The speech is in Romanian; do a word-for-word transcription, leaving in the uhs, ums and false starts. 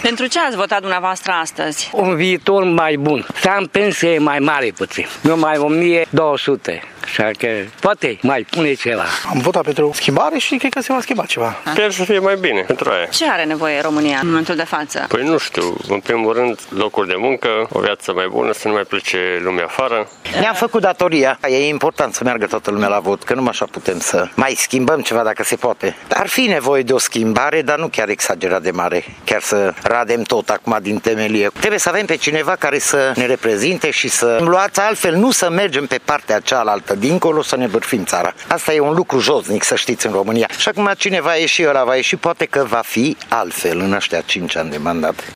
Pentru ce ați votat dumneavoastră astăzi? Un viitor mai bun, să am pensie mai mare puțin, numai o mie două sute. Așa că poate mai pune ceva. Am votat pentru schimbare și cred că se va schimba ceva. Sper să fie mai bine pentru aia. Ce are nevoie România în momentul de față? Păi nu știu, în primul rând locuri de muncă, o viață mai bună, să nu mai plece lumea afară. Ne-am făcut datoria. E important să meargă toată lumea la vot, că numai așa putem să mai schimbăm ceva dacă se poate. Ar fi nevoie de o schimbare, dar nu chiar exagerat de mare. Chiar să radem tot acum din temelie. Trebuie să avem pe cineva care să ne reprezinte și să luați altfel, nu să mergem pe partea cealaltă, dincolo să ne bârfim țara. Asta e un lucru josnic, să știți, în România. Și acum cine va ieși, ăla va ieși, poate că va fi altfel în ăștia cinci ani de mandat.